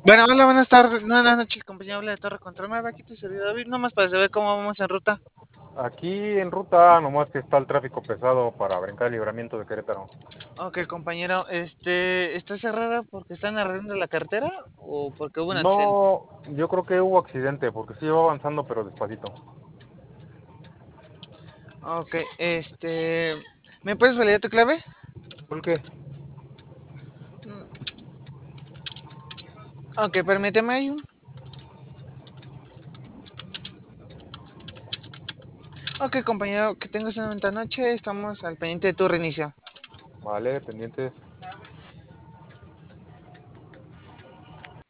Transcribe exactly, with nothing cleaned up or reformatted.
Bueno, hola, buenas tardes. No, Buenas noches, compañero. Habla de Torre Control. Me va aquí tu servidor David, nomás para saber cómo vamos en ruta. Aquí en ruta, nomás que está el tráfico pesado para brincar el libramiento de Querétaro. Ok, compañero, este, ¿está cerrada porque están arreglando la carretera o porque hubo un accidente? No, yo creo que hubo accidente, porque sí va avanzando, pero despacito. Ok, este, ¿me puedes validar tu clave? ¿Por qué? Mm, Ok, permíteme ahí. un- Ok, compañero, que tengas una buena noche. Estamos al pendiente de tu reinicio. Vale, pendientes.